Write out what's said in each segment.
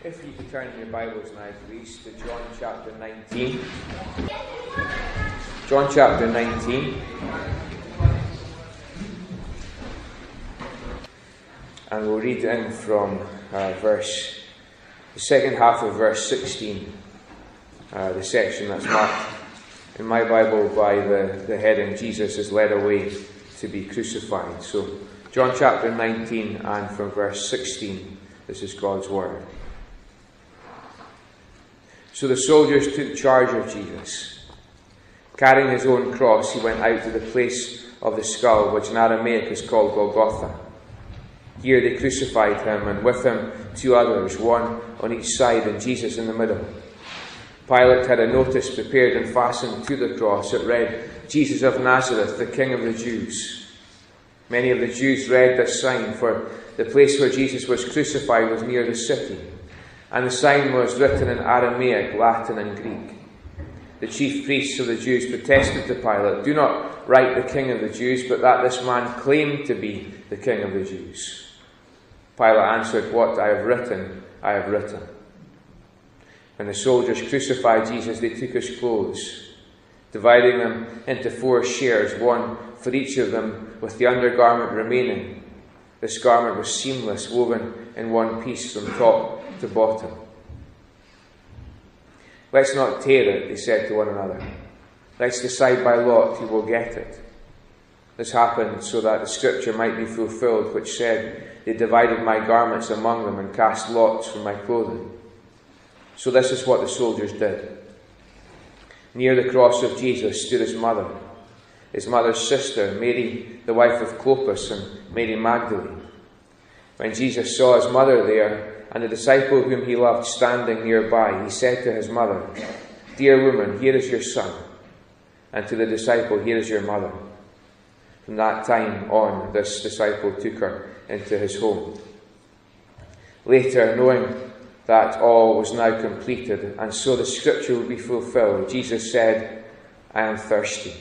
If you could turn in your Bibles now, please, to John chapter 19. John chapter 19. And we'll read in from the second half of verse 16, the section that's marked in my Bible by the heading, Jesus is led away to be crucified. So, John chapter 19 and from verse 16, this is God's word. So the soldiers took charge of Jesus. Carrying his own cross, he went out to the place of the skull, which in Aramaic is called Golgotha. Here they crucified him, and with him 2 others, one on each side and Jesus in the middle. Pilate had a notice prepared and fastened to the cross. It read, "Jesus of Nazareth, the King of the Jews." Many of the Jews read this sign, for the place where Jesus was crucified was near the city, and the sign was written in Aramaic, Latin and Greek. The chief priests of the Jews protested to Pilate, "Do not write the King of the Jews, but that this man claimed to be the King of the Jews." Pilate answered, "What I have written, I have written." When the soldiers crucified Jesus, they took his clothes, dividing them into 4 shares, one for each of them, with the undergarment remaining. This garment was seamless, woven in one piece from top to bottom. "Let's not tear it," they said to one another. "Let's decide by lot who will get it." This happened so that the scripture might be fulfilled, which said, "They divided my garments among them and cast lots for my clothing." So this is what the soldiers did. Near the cross of Jesus stood his mother's sister, Mary, the wife of Clopas, and Mary Magdalene. When Jesus saw his mother there, and the disciple whom he loved standing nearby, he said to his mother, "Dear woman, here is your son," and to the disciple, "Here is your mother." From that time on, this disciple took her into his home. Later, knowing that all was now completed, and so the scripture would be fulfilled, Jesus said, "I am thirsty."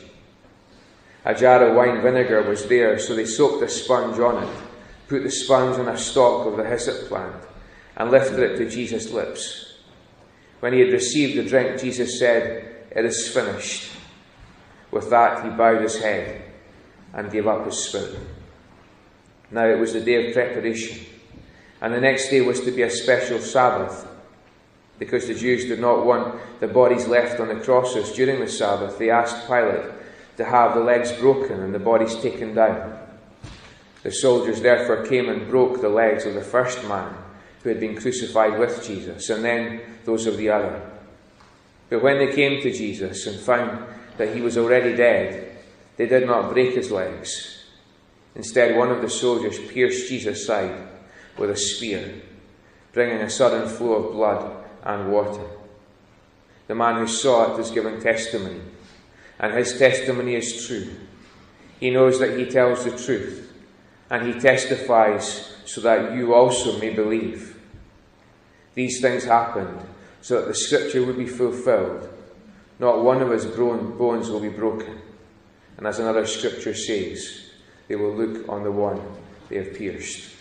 A jar of wine vinegar was there, so they soaked a sponge on it, put the sponge on a stalk of the hyssop plant, and lifted it to Jesus' lips. When he had received the drink, Jesus said, "It is finished." With that, he bowed his head and gave up his spirit. Now it was the day of preparation, and the next day was to be a special Sabbath. Because the Jews did not want the bodies left on the crosses during the Sabbath, they asked Pilate to have the legs broken and the bodies taken down. The soldiers therefore came and broke the legs of the first man who had been crucified with Jesus, and then those of the other. But when they came to Jesus and found that he was already dead, they did not break his legs. Instead, one of the soldiers pierced Jesus' side with a spear, bringing a sudden flow of blood and water. The man who saw it was giving testimony, and his testimony is true. He knows that he tells the truth, and he testifies so that you also may believe. These things happened so that the scripture would be fulfilled. Not one of his bones will be broken. And as another scripture says, they will look on the one they have pierced.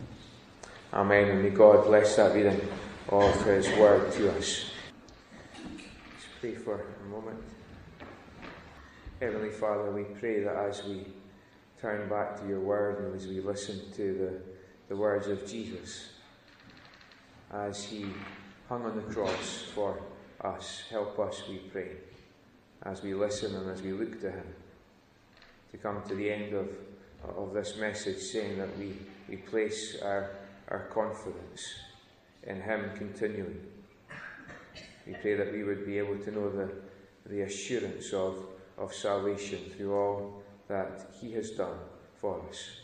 Amen. And may God bless that reading of his word to us. Let's pray for a moment. Heavenly Father, we pray that as we turn back to your word and as we listen to the words of Jesus, as he hung on the cross for us, help us, we pray, as we listen and as we look to him, to come to the end of this message saying that we place our confidence in him continually. We pray that we would be able to know the assurance of salvation through all that he has done for us.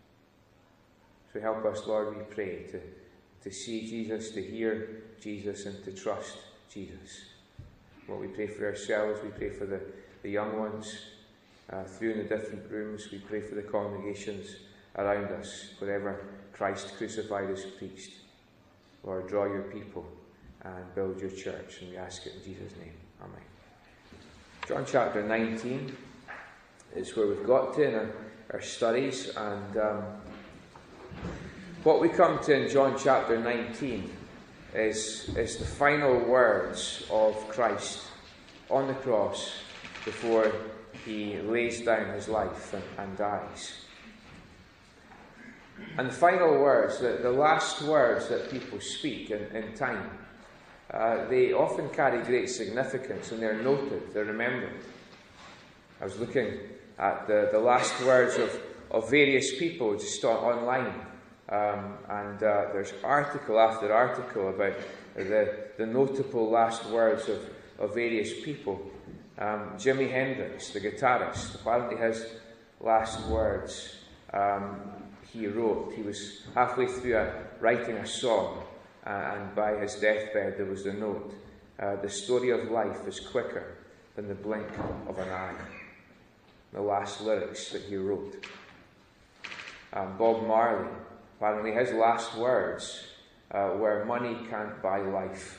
So help us, Lord, we pray, to see Jesus, to hear Jesus, and to trust Jesus. What we pray for ourselves, we pray for the young ones through in the different rooms. We pray for the congregations around us, wherever Christ crucified is preached. Lord, draw your people and build your church, and we ask it in Jesus' name. Amen. John chapter 19 is where we've got to in our studies, and what we come to in John chapter 19 is the final words of Christ on the cross before he lays down his life and dies. And the final words, the last words that people speak in time, they often carry great significance, and they're noted, they're remembered. I was looking at the last words of various people just online, and there's article after article about the notable last words of various people. Jimi Hendrix, the guitarist, apparently his last words he wrote. He was halfway through writing a song, and by his deathbed there was the note, "The story of life is quicker than the blink of an eye." The last lyrics that he wrote. Bob Marley, apparently his last words were, "Money can't buy life."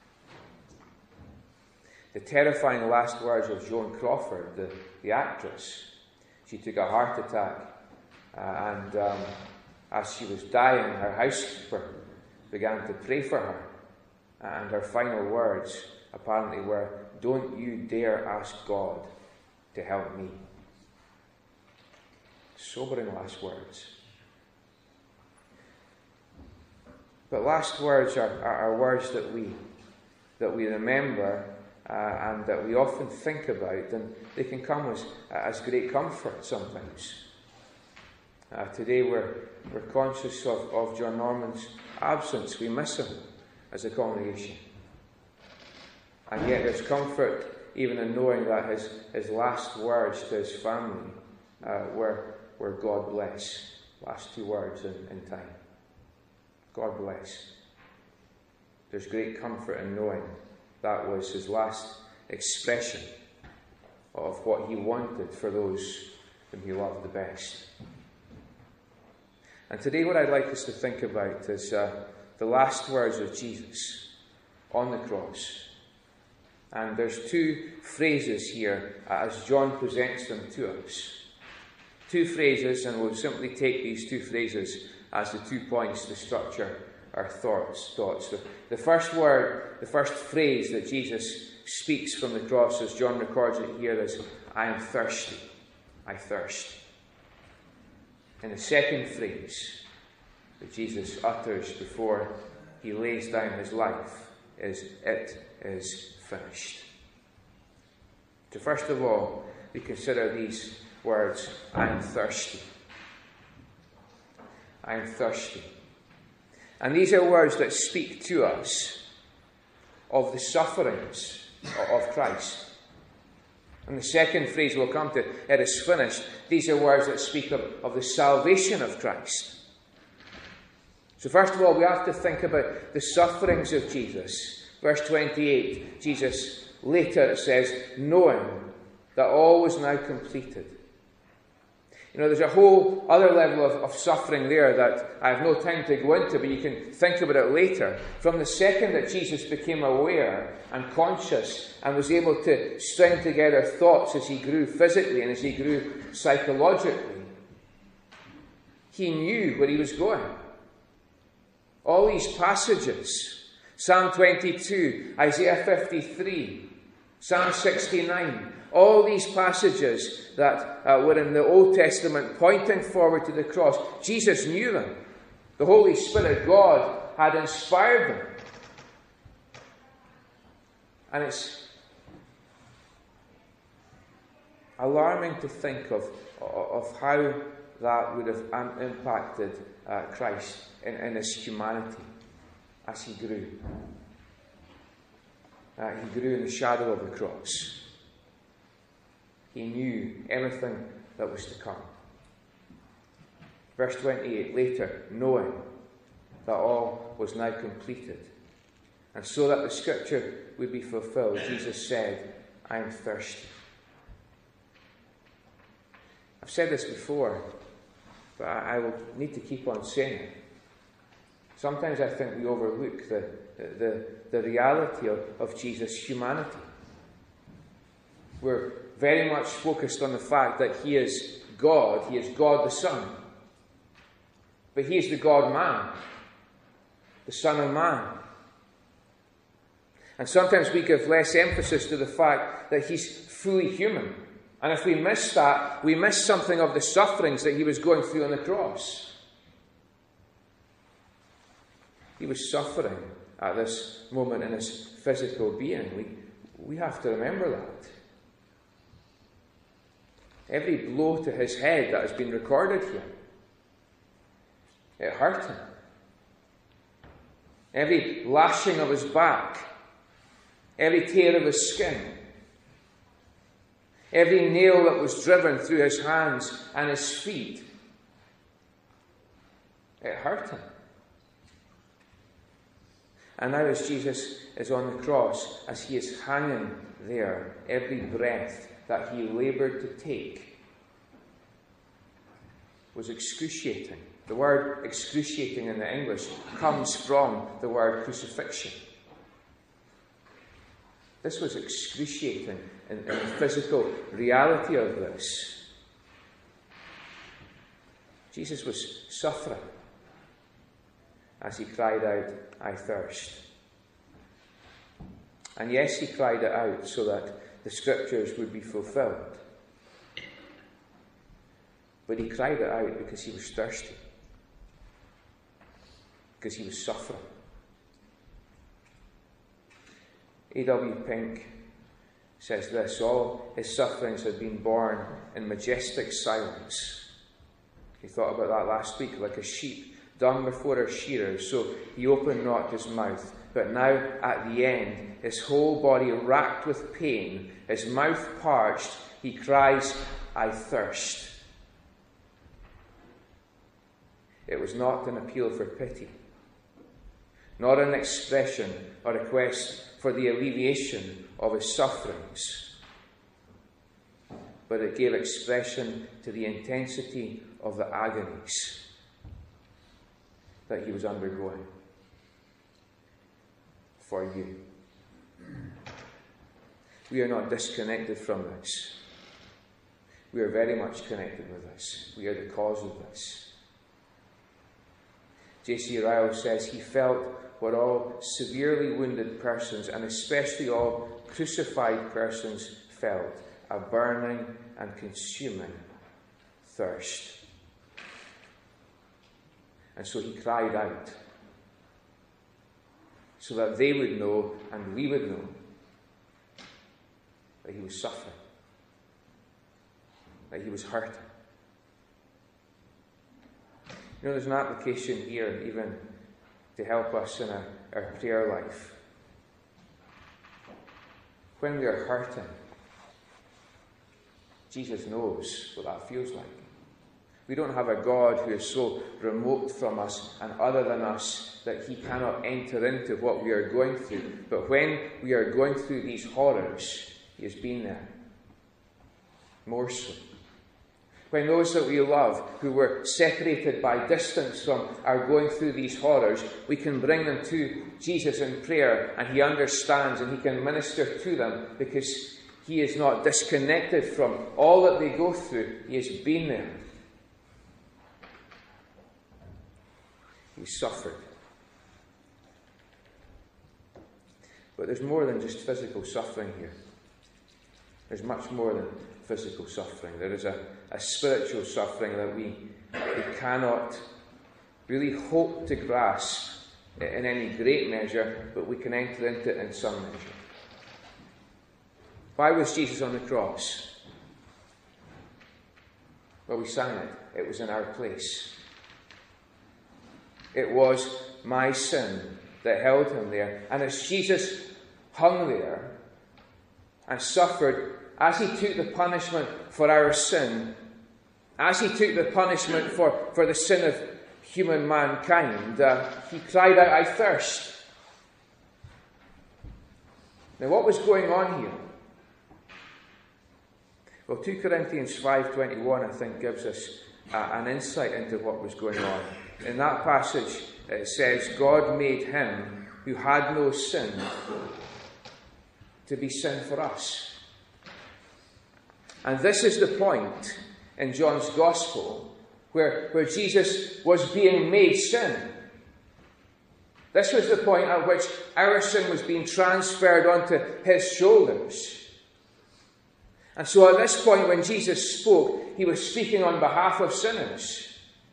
The terrifying last words of Joan Crawford, the actress. She took a heart attack, and as she was dying, her housekeeper began to pray for her, and her final words apparently were, "Don't you dare ask God to help me." Sobering last words. But last words are words that we remember and that we often think about, and they can come as great comfort sometimes. Today we're conscious of John Norman's absence. We miss him as a congregation. And yet there's comfort even in knowing that his last words to his family were "God bless." Last two words in time. God bless. There's great comfort in knowing that was his last expression of what he wanted for those whom he loved the best. And today what I'd like us to think about is the last words of Jesus on the cross. And there's two phrases here as John presents them to us. Two phrases, and we'll simply take these two phrases as the 2 points to structure our thoughts. The first word, the first phrase that Jesus speaks from the cross, as John records it here, is, "I am thirsty. I thirst." And the second phrase that Jesus utters before he lays down his life is, "It is finished." So first of all, we consider these words, "I am thirsty. I am thirsty." And these are words that speak to us of the sufferings of Christ. And the second phrase we'll come to, "It is finished." These are words that speak of the salvation of Christ. So first of all, we have to think about the sufferings of Jesus. Verse 28, Jesus later, it says, "Knowing that all was now completed." You know, there's a whole other level of suffering there that I have no time to go into, but you can think about it later. From the second that Jesus became aware and conscious and was able to string together thoughts as he grew physically and as he grew psychologically, he knew where he was going. All these passages, Psalm 22, Isaiah 53, Psalm 69, all these passages that were in the Old Testament pointing forward to the cross, Jesus knew them. The Holy Spirit, God, had inspired them. And it's alarming to think of how that would have impacted Christ in his humanity as he grew. He grew in the shadow of the cross. He knew everything that was to come. Verse 28, later, "Knowing that all was now completed. And so that the scripture would be fulfilled," Jesus said, "I am thirsty." I've said this before, but I will need to keep on saying it. Sometimes I think we overlook the reality of Jesus' humanity. We're very much focused on the fact that he is God the Son. But he is the God-man, the Son of Man. And sometimes we give less emphasis to the fact that he's fully human. And if we miss that, we miss something of the sufferings that he was going through on the cross. He was suffering at this moment in his physical being. We have to remember that. Every blow to his head that has been recorded here, it hurt him. Every lashing of his back, every tear of his skin, every nail that was driven through his hands and his feet, it hurt him. And now as Jesus is on the cross, as he is hanging there, every breath that he laboured to take was excruciating. The word excruciating in the English comes from the word crucifixion. This was excruciating in the physical reality of this. Jesus was suffering as he cried out, "I thirst." And yes, he cried it out so that the scriptures would be fulfilled. But he cried it out because he was thirsty. Because he was suffering. A.W. Pink says this: all his sufferings had been borne in majestic silence. He thought about that last week, like a sheep dumb before her shearers, so he opened not his mouth. But now, at the end, his whole body racked with pain, his mouth parched, he cries, "I thirst." It was not an appeal for pity, not an expression or request for the alleviation of his sufferings, but it gave expression to the intensity of the agonies that he was undergoing for you. We are not disconnected from this. We are very much connected with this. We are the cause of this. J.C. Ryle says he felt what all severely wounded persons, and especially all crucified persons, felt: a burning and consuming thirst. And so he cried out, so that they would know and we would know that he was suffering, that he was hurting. You know, there's an application here even to help us in our prayer life. When we are hurting, Jesus knows what that feels like. We don't have a God who is so remote from us and other than us that he cannot enter into what we are going through. But when we are going through these horrors, he has been there. More so. When those that we love, who were separated by distance from, are going through these horrors, we can bring them to Jesus in prayer, and he understands and he can minister to them because he is not disconnected from all that they go through. He has been there. He suffered. But there's more than just physical suffering here. There's much more than physical suffering. There is a spiritual suffering that we cannot really hope to grasp in any great measure, but we can enter into it in some measure. Why was Jesus on the cross? Well, we sang it. It was in our place. It was my sin that held him there. And as Jesus hung there and suffered, as he took the punishment for our sin, as he took the punishment for the sin of human mankind, he cried out, "I thirst." Now, what was going on here? Well, 2 Corinthians 5:21, I think, gives us an insight into what was going on. In that passage, it says, God made him who had no sin to be sin for us. And this is the point in John's Gospel where Jesus was being made sin. This was the point at which our sin was being transferred onto his shoulders. And so at this point when Jesus spoke, he was speaking on behalf of sinners.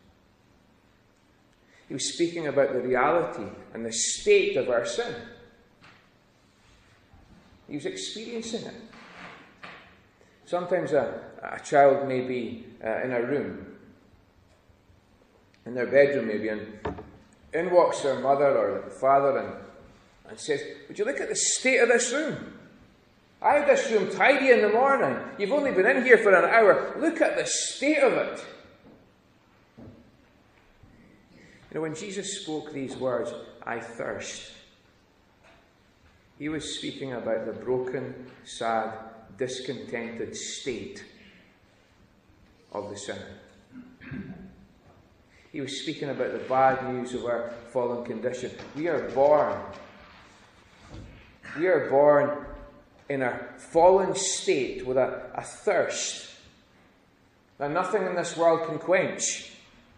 He was speaking about the reality and the state of our sin. He was experiencing it. Sometimes a child may be in a room, in their bedroom maybe, and in walks their mother or the father and says, "Would you look at the state of this room? I had this room tidy in the morning. You've only been in here for an hour. Look at the state of it." You know, when Jesus spoke these words, "I thirst," he was speaking about the broken, sad, discontented state of the sinner. He was speaking about the bad news of our fallen condition. We are born in a fallen state with a thirst that nothing in this world can quench.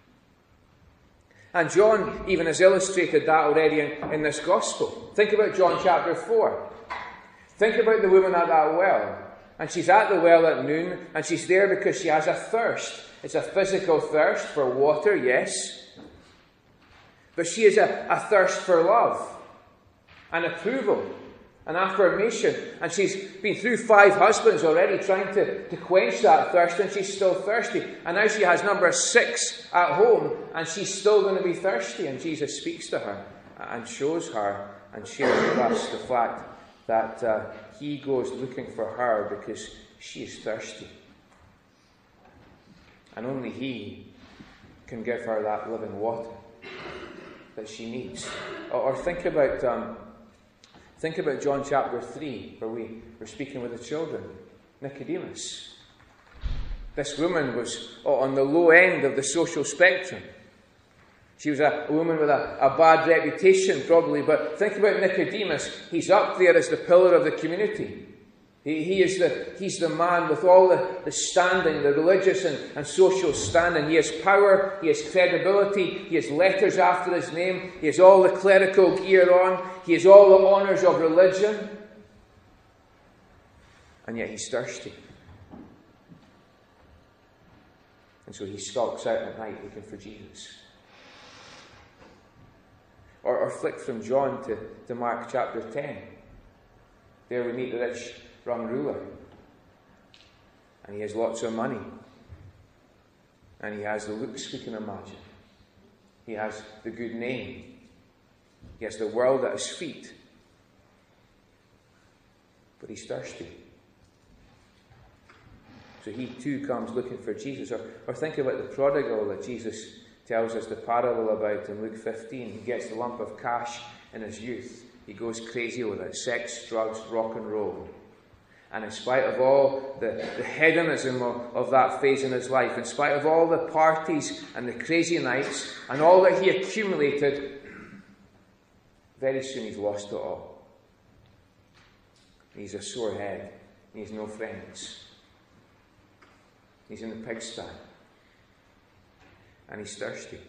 And John even has illustrated that already in this gospel. Think about John chapter 4. Think about the woman at that well. And she's at the well at noon, and she's there because she has a thirst. It's a physical thirst for water, yes. But she has a thirst for love and approval and affirmation. And she's been through 5 husbands already trying to quench that thirst, and she's still thirsty. And now she has number 6 at home, and she's still going to be thirsty. And Jesus speaks to her and shows her and shares with us the fact that he goes looking for her because she is thirsty. And only he can give her that living water that she needs. Or think about John chapter 3, where we were speaking with the children. Nicodemus. This woman was on the low end of the social spectrum. She was a woman with a bad reputation, probably, but think about Nicodemus. He's up there as the pillar of the community. He's the man with all the standing, the religious and social standing. He has power, he has credibility, he has letters after his name, he has all the clerical gear on, he has all the honours of religion. And yet he's thirsty. And so he skulks out at night looking for Jesus. Or flick from John to Mark chapter 10. There we meet the rich young ruler. And he has lots of money. And he has the looks we can imagine. He has the good name. He has the world at his feet. But he's thirsty. So he too comes looking for Jesus. Or think about the prodigal that Jesus tells us the parable about in Luke 15. He gets the lump of cash in his youth. He goes crazy with it. Sex, drugs, rock and roll. And in spite of all the hedonism of that phase in his life, in spite of all the parties and the crazy nights and all that he accumulated, very soon he's lost it all. He's a sore head. He has no friends. He's in the pigsty. And he's thirsty.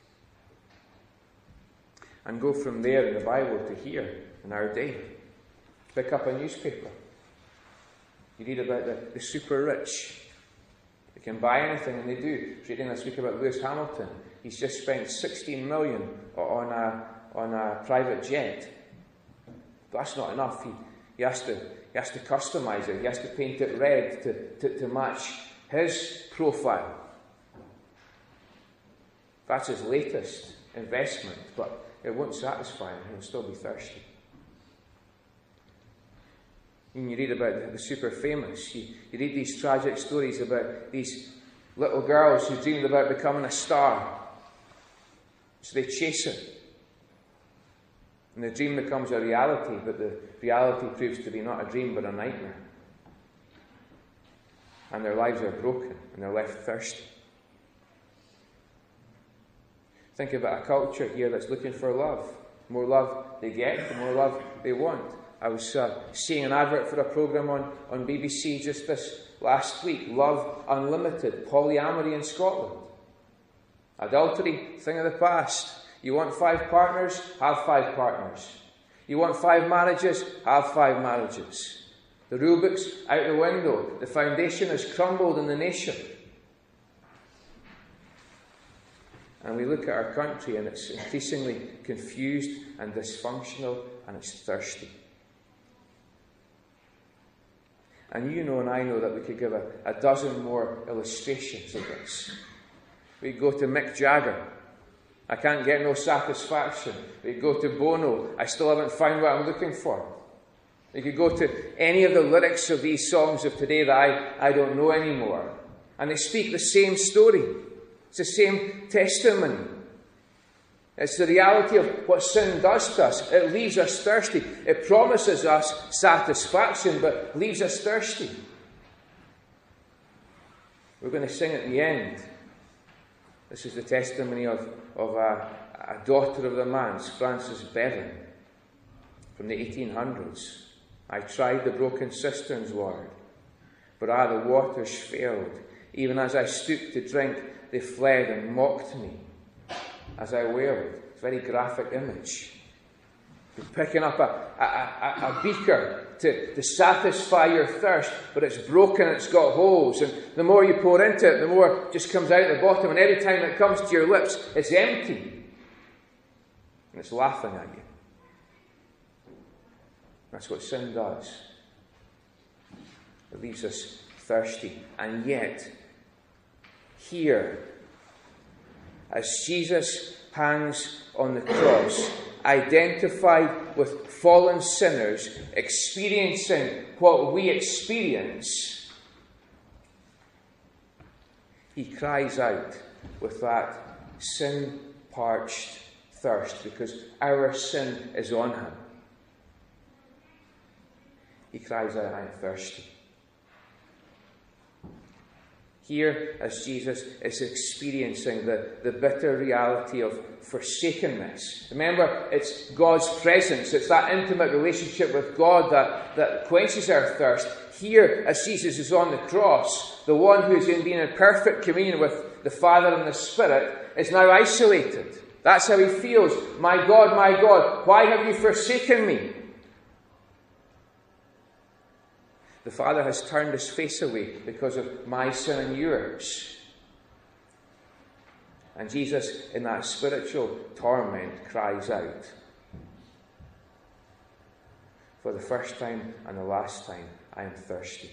And go from there in the Bible to here, in our day. Pick up a newspaper. You read about the super rich. They can buy anything, and they do. I was reading this week about Lewis Hamilton. He's just spent 16 million on a private jet. But that's not enough. He has to customise it. He has to paint it red to match his profile. That's his latest investment, but it won't satisfy him. He'll still be thirsty. And you read about the super famous. You read these tragic stories about these little girls who dreamed about becoming a star. So they chase it. And the dream becomes a reality, but the reality proves to be not a dream but a nightmare. And their lives are broken, and they're left thirsty. Think about a culture here that's looking for love. The more love they get, the more love they want. I was seeing an advert for a programme on BBC just this last week. Love Unlimited, polyamory in Scotland. Adultery, thing of the past. You want 5 partners? Have 5 partners. You want 5 marriages? Have 5 marriages. The rule book's out the window. The foundation has crumbled in the nation. And we look at our country and it's increasingly confused and dysfunctional and it's thirsty. And you know and I know that we could give a dozen more illustrations of this. We go to Mick Jagger. I can't get no satisfaction. We go to Bono. I still haven't found what I'm looking for. We could go to any of the lyrics of these songs of today that I don't know anymore. And they speak the same story. It's the same testimony. It's the reality of what sin does to us. It leaves us thirsty. It promises us satisfaction, but leaves us thirsty. We're going to sing at the end. This is the testimony of a daughter of the manse, Frances Bevan, from the 1800s. I tried the broken cisterns, Lord, but the waters failed. Even as I stooped to drink, they fled and mocked me as I wailed. It's a very graphic image. You're picking up a beaker to satisfy your thirst, but it's broken, it's got holes, and the more you pour into it, the more just comes out the bottom, and every time it comes to your lips, it's empty. And it's laughing at you. That's what sin does. It leaves us thirsty. And yet, here, as Jesus hangs on the cross, identified with fallen sinners, experiencing what we experience, he cries out with that sin-parched thirst, because our sin is on him. He cries out, I am thirsty. Here, as Jesus is experiencing the bitter reality of forsakenness. Remember, it's God's presence. It's that intimate relationship with God that quenches our thirst. Here, as Jesus is on the cross, the one who is being in perfect communion with the Father and the Spirit is now isolated. That's how he feels. My God, why have you forsaken me? The Father has turned his face away because of my sin and yours. And Jesus, in that spiritual torment, cries out. For the first time and the last time, I am thirsty.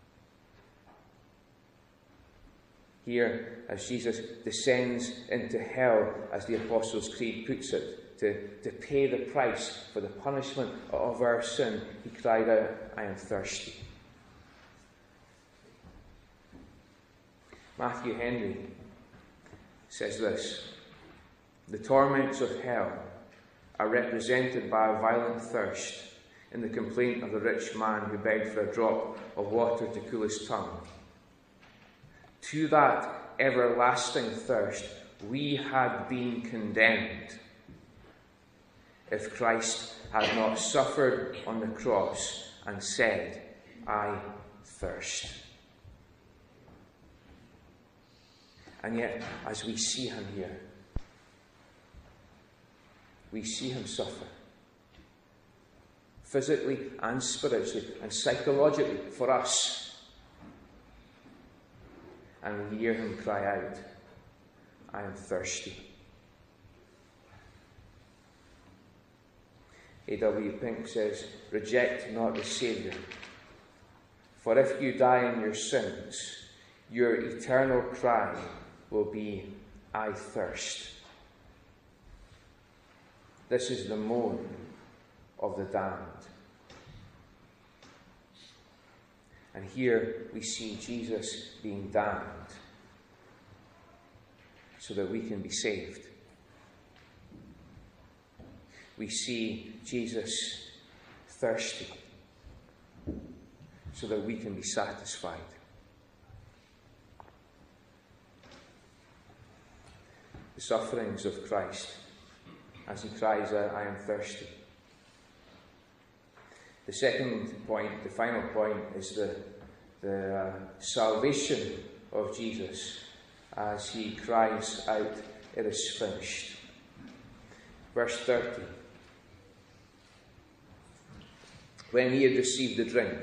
Here, as Jesus descends into hell, as the Apostles' Creed puts it, to pay the price for the punishment of our sin, he cried out, I am thirsty. Matthew Henry says this: the torments of hell are represented by a violent thirst in the complaint of the rich man who begged for a drop of water to cool his tongue. To that everlasting thirst we had been condemned if Christ had not suffered on the cross and said, I thirst. And yet, as we see him here, we see him suffer. Physically and spiritually and psychologically for us. And we hear him cry out, I am thirsty. A.W. Pink says, reject not the Saviour, for if you die in your sins, your eternal cry will be, I thirst. This is the moan of the damned. And here we see Jesus being damned so that we can be saved. We see Jesus thirsty so that we can be satisfied. The sufferings of Christ as he cries out, I am thirsty. The second point, the final point, is the salvation of Jesus as he cries out, it is finished. Verse 30. When he had received the drink,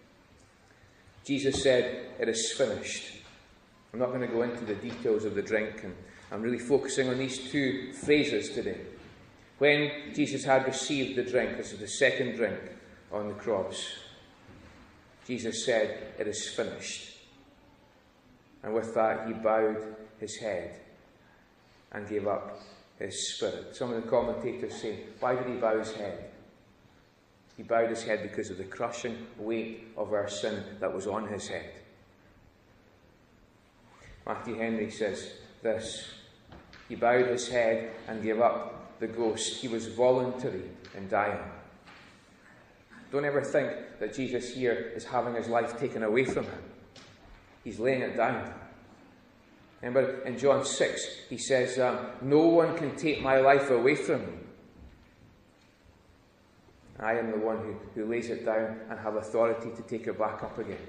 Jesus said, "It is finished." I'm not going to go into the details of the drink, and I'm really focusing on these two phrases today. When Jesus had received the drink, this is the second drink on the cross, Jesus said, "It is finished." And with that, he bowed his head and gave up his spirit. Some of the commentators say, why did he bow his head? He bowed his head because of the crushing weight of our sin that was on his head. Matthew Henry says this: he bowed his head and gave up the ghost. He was voluntary in dying. Don't ever think that Jesus here is having his life taken away from him. He's laying it down. Remember in John 6, he says, no one can take my life away from me. I am the one who lays it down and have authority to take it back up again.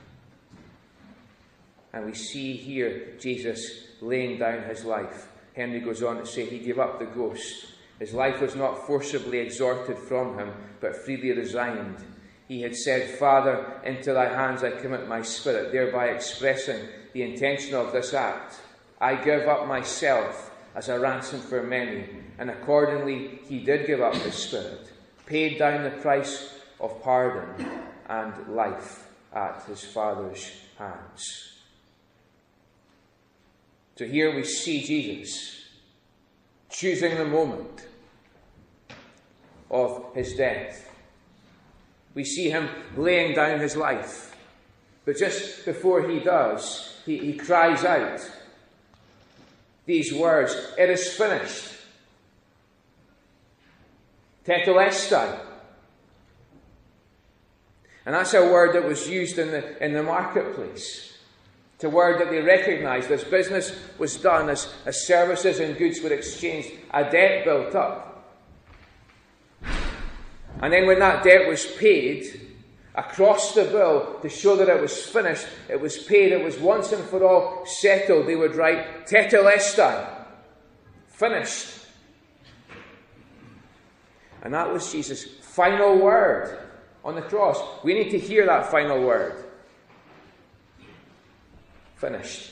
And we see here Jesus laying down his life. Henry goes on to say he gave up the ghost. His life was not forcibly extorted from him, but freely resigned. He had said, "Father, into thy hands I commit my spirit," thereby expressing the intention of this act. I give up myself as a ransom for many. And accordingly, he did give up his spirit, paid down the price of pardon and life at his Father's hands. So here we see Jesus choosing the moment of his death. We see him laying down his life. But just before he does, he cries out these words, "It is finished." Tetelestai. And that's a word that was used in the marketplace. It's a word that they recognised. As business was done, as services and goods were exchanged, a debt built up. And then when that debt was paid, across the bill, to show that it was finished, it was paid, it was once and for all settled, they would write, Tetelestai, finished. And that was Jesus' final word on the cross. We need to hear that final word. Finished.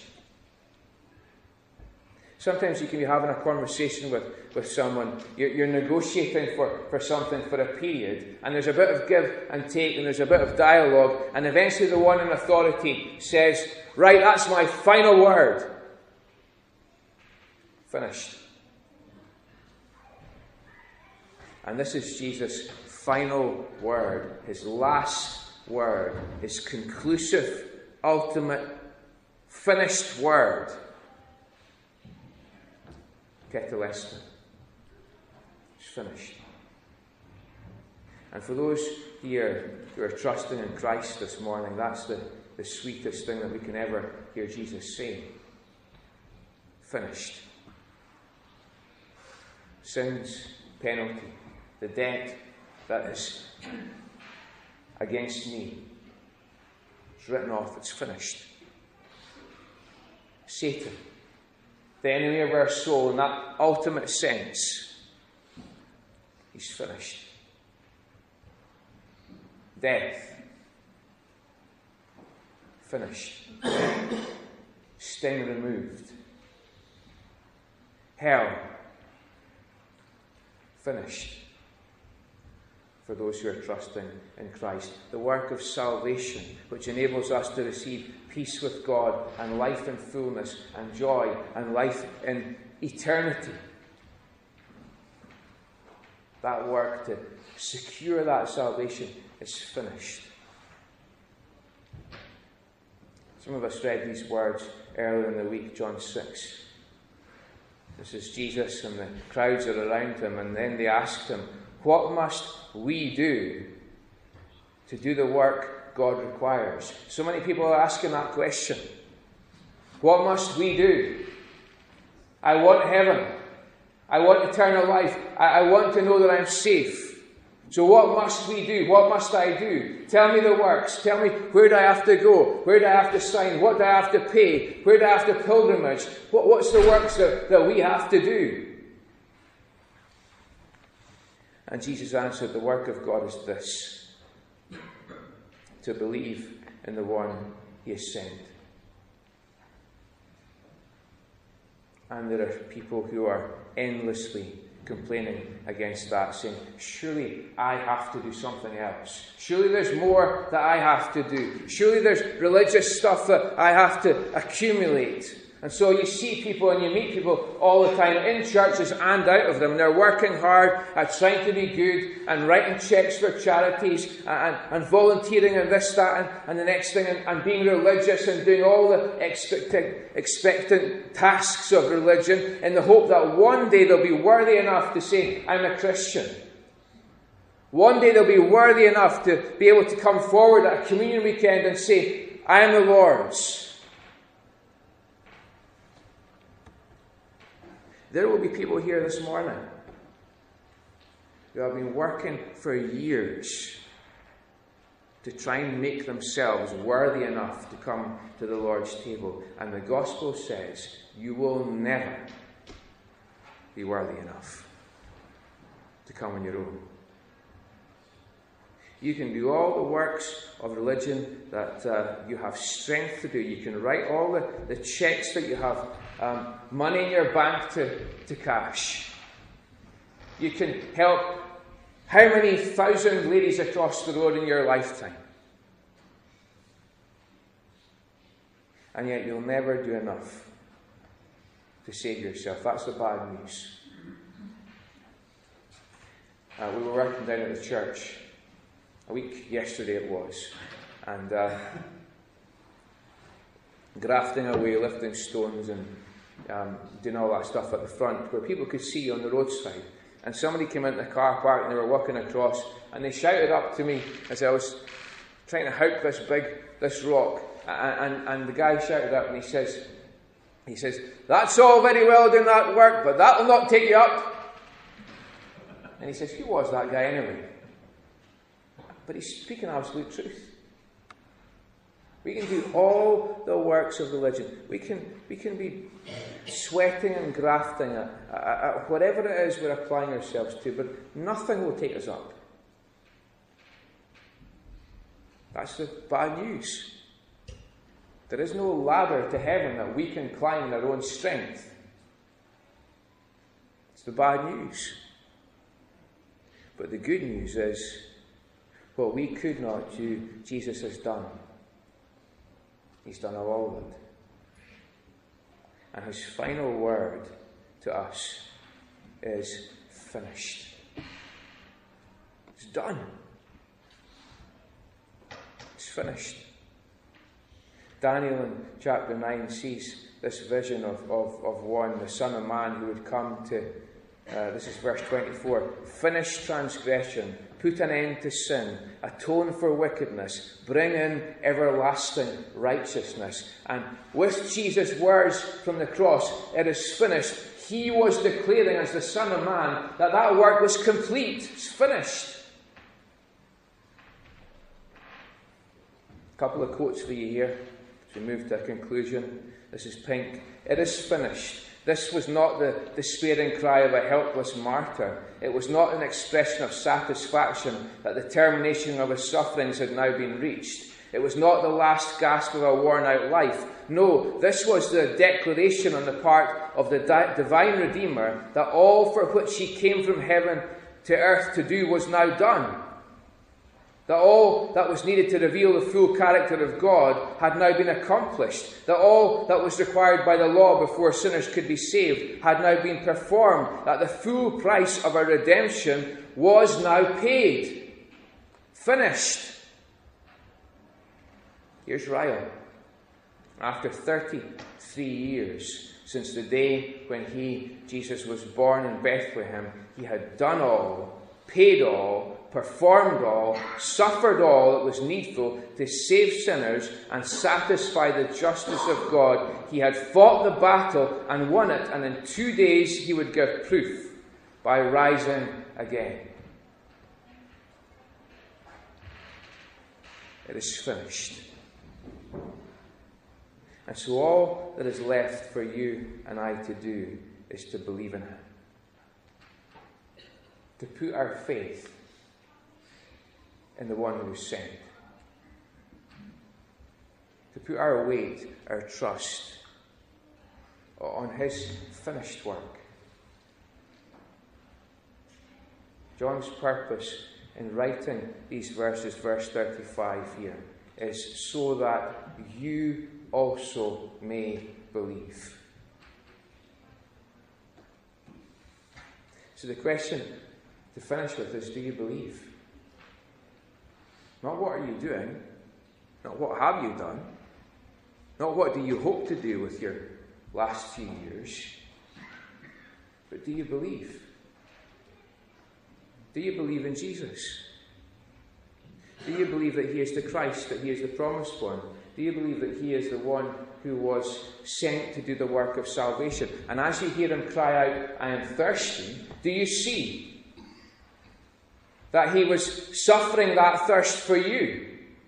Sometimes you can be having a conversation with someone, you're negotiating for something for a period, and there's a bit of give and take, and there's a bit of dialogue, and eventually the one in authority says, "Right, that's my final word." Finished. And this is Jesus' final word, his last word, his conclusive, ultimate, finished word. Tetelestai. It's finished. And for those here who are trusting in Christ this morning, that's the sweetest thing that we can ever hear Jesus say. Finished. Sin's penalty, the debt that is against me, it's written off, it's finished. Satan, the enemy of our soul, in that ultimate sense, he's finished. Death, finished. Sting removed. Hell, finished. For those who are trusting in Christ. The work of salvation, which enables us to receive peace with God and life in fullness and joy and life in eternity. That work to secure that salvation is finished. Some of us read these words earlier in the week, John 6. This is Jesus and the crowds are around him, and then they asked him, "What must we do to do the work God requires?" So many people are asking that question. What must we do? I want heaven. I want eternal life. I want to know that I'm safe. So what must we do? What must I do? Tell me the works. Tell me, where do I have to go? Where do I have to sign? What do I have to pay? Where do I have to pilgrimage? What's the works that we have to do? And Jesus answered, the work of God is this, to believe in the one he has sent. And there are people who are endlessly complaining against that, saying, surely I have to do something else. Surely there's more that I have to do. Surely there's religious stuff that I have to accumulate. And so you see people and you meet people all the time in churches and out of them. They're working hard at trying to be good and writing checks for charities and volunteering and this, that and the next thing and being religious and doing all the expectant tasks of religion in the hope that one day they'll be worthy enough to say, I'm a Christian. One day they'll be worthy enough to be able to come forward at a communion weekend and say, I am the Lord's. There will be people here this morning who have been working for years to try and make themselves worthy enough to come to the Lord's table. And the gospel says you will never be worthy enough to come on your own. You can do all the works of religion that you have strength to do. You can write all the checks that you have money in your bank to cash. You can help how many thousand ladies across the road in your lifetime. And yet you'll never do enough to save yourself. That's the bad news. We were working down at the church. A week yesterday it was. And grafting away, lifting stones and doing all that stuff at the front where people could see you on the roadside. And somebody came into the car park and they were walking across and they shouted up to me as I was trying to hook this rock. And the guy shouted up and he says, that's all very well doing that work, but that will not take you up. And he says, who was that guy anyway? But he's speaking absolute truth. We can do all the works of religion. We can be sweating and grafting at whatever it is we're applying ourselves to, but nothing will take us up. That's the bad news. There is no ladder to heaven that we can climb in our own strength. It's the bad news. But the good news is, what we could not do, Jesus has done. He's done all of it. And his final word to us is finished. It's done. It's finished. Daniel in chapter 9 sees this vision of one, the Son of Man, who would come to, this is verse 24, finish transgression, put an end to sin, atone for wickedness, bring in everlasting righteousness. And with Jesus' words from the cross, it is finished, he was declaring as the Son of Man that work was complete. It's finished. A couple of quotes for you here as we move to a conclusion. This is Pink. It is finished. This was not the despairing cry of a helpless martyr. It was not an expression of satisfaction that the termination of his sufferings had now been reached. It was not the last gasp of a worn-out life. No, this was the declaration on the part of the divine Redeemer that all for which he came from heaven to earth to do was now done. That all that was needed to reveal the full character of God had now been accomplished. That all that was required by the law before sinners could be saved had now been performed. That the full price of our redemption was now paid. Finished. Here's Ryle. After 33 years since the day when Jesus was born in Bethlehem, he had done all, paid all, performed all, suffered all that was needful to save sinners and satisfy the justice of God. He had fought the battle and won it, and in 2 days he would give proof by rising again. It is finished. And so all that is left for you and I to do is to believe in him. to put our faith in the one who was sent. To put our weight, our trust on his finished work. John's purpose in writing these verses, verse 35 here, is so that you also may believe. So the question to finish with is, do you believe? Not what are you doing, not what have you done, not what do you hope to do with your last few years, but do you believe? Do you believe in Jesus? Do you believe that he is the Christ, that he is the promised one? Do you believe that he is the one who was sent to do the work of salvation? And as you hear him cry out, I am thirsty, do you see that he was suffering that thirst for you?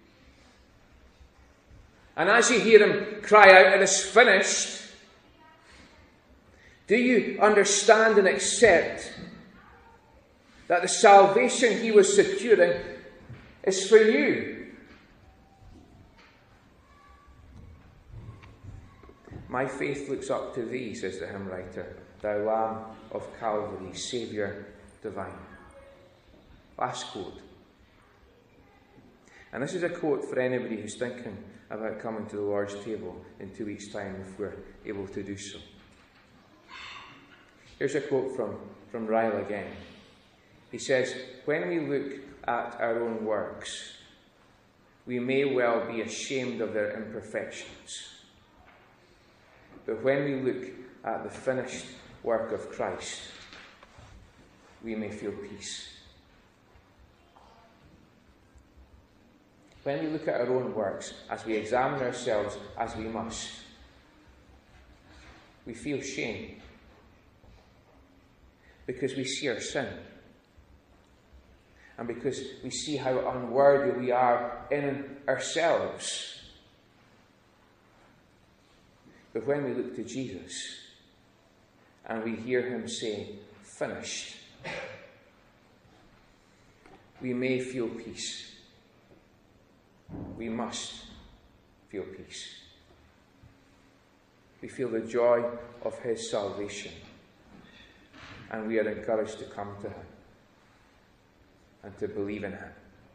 And as you hear him cry out, it is finished, do you understand and accept that the salvation he was securing is for you? My faith looks up to thee, says the hymn writer, thou Lamb of Calvary, Saviour divine. Last quote. And this is a quote for anybody who's thinking about coming to the Lord's table in 2 weeks' time, if we're able to do so. Here's a quote from Ryle again. He says, when we look at our own works, we may well be ashamed of their imperfections. But when we look at the finished work of Christ, we may feel peace. When we look at our own works, as we examine ourselves, as we must, we feel shame because we see our sin. And because we see how unworthy we are in ourselves. But when we look to Jesus and we hear him say, finished, we may feel peace. We must feel peace. We feel the joy of his salvation. And we are encouraged to come to him. And to believe in him.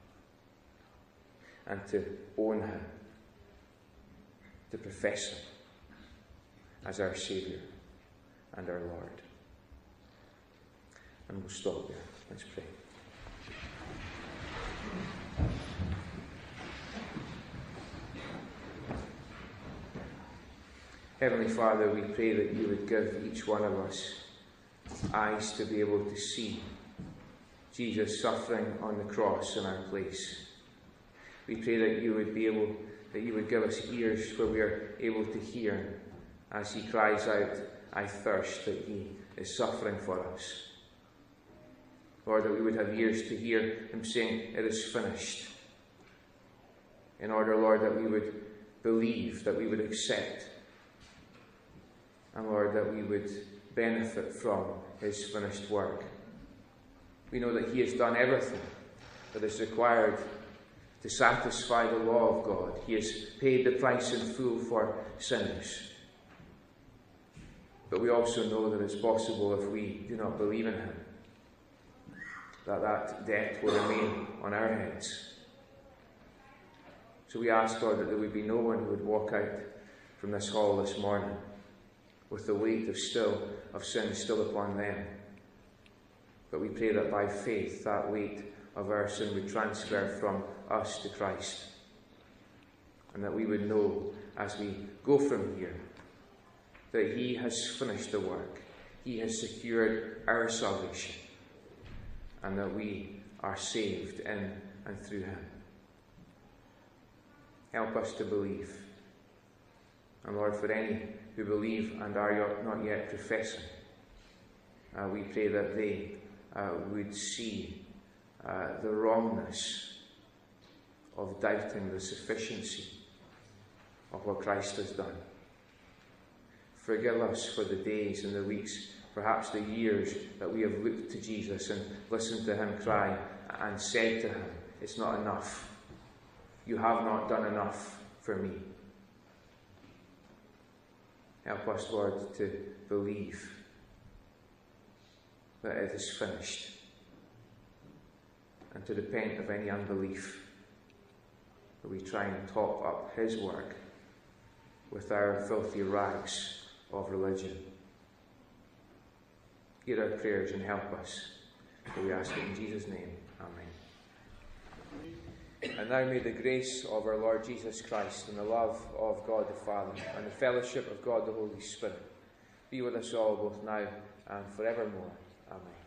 And to own him. To profess him as our Saviour and our Lord. And we'll stop there. Let's pray. Heavenly Father, we pray that you would give each one of us eyes to be able to see Jesus suffering on the cross in our place. We pray that you would give us ears where we are able to hear as he cries out, I thirst, that he is suffering for us. Lord, that we would have ears to hear him saying, it is finished. In order, Lord, that we would believe, that we would accept, and Lord, that we would benefit from his finished work. We know that he has done everything that is required to satisfy the law of God. He has paid the price in full for sinners. But we also know that it's possible, if we do not believe in him, that debt will remain on our heads. So we ask, Lord, that there would be no one who would walk out from this hall this morning with the weight of sin still upon them. But we pray that by faith, that weight of our sin would transfer from us to Christ. And that we would know, as we go from here, that he has finished the work. He has secured our salvation. And that we are saved in and through him. Help us to believe. And Lord, for any who believe and are not yet professing, we pray that they would see the wrongness of doubting the sufficiency of what Christ has done. Forgive us for the days and the weeks perhaps the years that we have looked to Jesus and listened to him cry and said to him, it's not enough. You have not done enough for me. Help us, Lord, to believe that it is finished, and to repent of any unbelief that we try and top up his work with our filthy rags of religion. Hear our prayers and help us, for we ask it in Jesus' name. Amen. And now may the grace of our Lord Jesus Christ and the love of God the Father and the fellowship of God the Holy Spirit be with us all both now and forevermore. Amen.